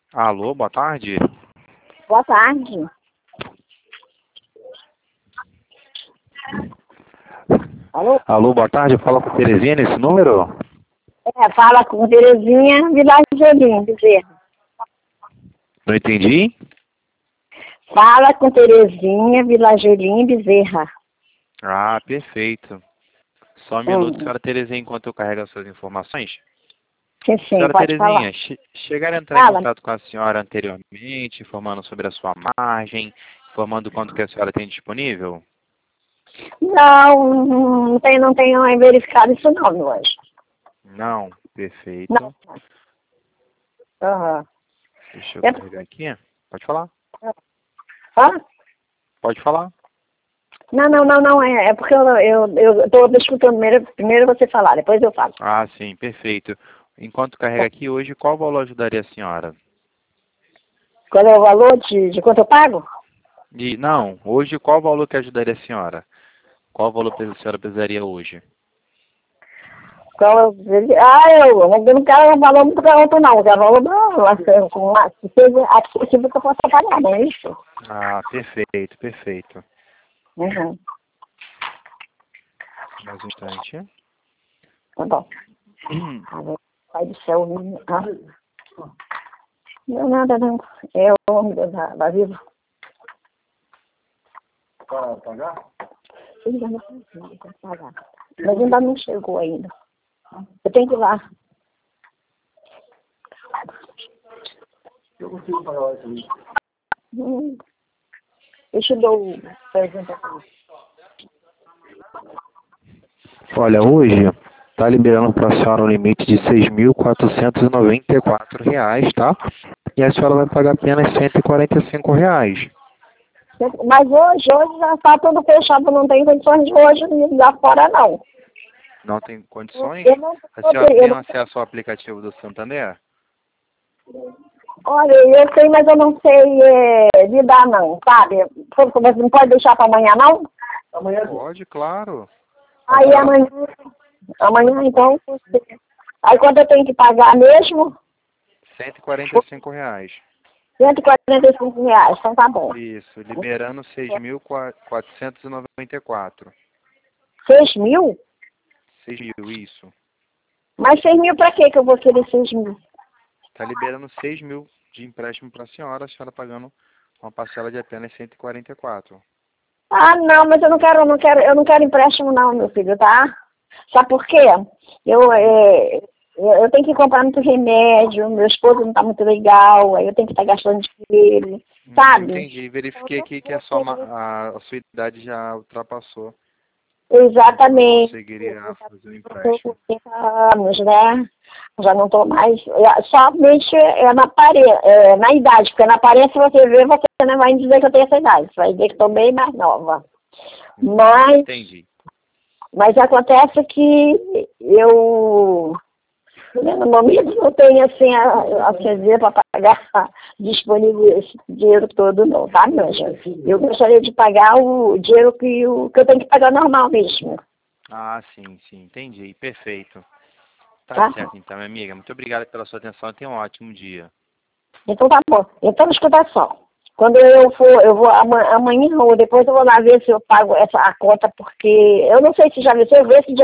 Alô, boa tarde. Boa tarde. Alô? Alô, boa tarde. Fala com Terezinha nesse número? Fala com Terezinha Vilagelim Bezerra. Não entendi? Fala com Terezinha Vilagelim Bezerra. Ah, perfeito. Só um minuto, senhora Terezinha, enquanto eu carrego as suas informações. Sim, Senhora pode Terezinha, falar. chegaram a entrar em Fala. contato com a senhora anteriormente, informando sobre a sua margem, informando quanto que a senhora tem disponível? Não tenho verificado isso não, meu anjo. Não, perfeito. Não. Aham. Deixa eu É- carregar aqui. Pode falar. Hã? Pode falar. Não. É porque eu estou escutando primeiro você falar, depois eu falo. Ah, sim, perfeito. Enquanto carrega aqui hoje, qual valor ajudaria a senhora? Qual é o valor de quanto eu pago? Não, hoje qual valor que ajudaria a senhora? Qual valor a senhora precisaria hoje? Eu não quero um valor muito alto não, eu quero valor que seja acessível que eu possa pagar, não é isso? Ah, perfeito, perfeito. Uhum. Mais um instante. Tá bom. Pai do céu, não, nada não. É o homem da Viva. Para pagar? Ele já não tem que pagar. Mas ainda não chegou ainda. Eu tenho que ir lá. Eu consigo pagar isso aí. Deixa eu dar o presente aqui. Olha, hoje está liberando para a senhora um limite de R$ 6.494, tá? E a senhora vai pagar apenas R$ 145. Mas hoje já está tudo fechado, não tem condições de hoje me dar fora não. Não tem condições? Eu não A tô- senhora eu tem não- acesso ao aplicativo do Santander? Olha, eu sei, mas eu não sei lidar não, sabe? Você não pode deixar para amanhã não? Amanhã Pode, claro. Aí amanhã então, aí quanto eu tenho que pagar mesmo? R$ 145. R$ 145, então tá bom. Isso, liberando 6.494. 6.000? 6.000, isso. Mas 6.000 para quê que eu vou querer 6.000? Está liberando 6.000 de empréstimo para a senhora pagando uma parcela de apenas 144. Ah, não, mas eu não quero empréstimo não, meu filho, tá? Sabe por quê? Eu tenho que comprar muito remédio, meu esposo não tá muito legal, aí eu tenho que estar gastando dinheiro, sabe? Entendi. Verifiquei aqui que a sua idade já ultrapassou. Exatamente. Conseguiria fazer o Eu tô empréstimo. com 30 anos, né? Já não estou mais. Somente na idade, porque na aparência você vê, você não vai dizer que eu tenho essa idade, você vai dizer que estou bem mais nova. Entendi. Mas acontece que no momento, não tenho assim a dizer para pagar disponível esse dinheiro todo, não, tá, meu anjo? Eu gostaria de pagar o dinheiro que eu tenho que pagar normal mesmo. Ah, sim, entendi. Perfeito. Tá? Certo, então, minha amiga. Muito obrigado pela sua atenção e tenha um ótimo dia. Então tá bom. Então escuta só. Quando eu vou amanhã ou depois eu vou lá ver se eu pago a conta, porque eu não sei se já veio, se eu ver se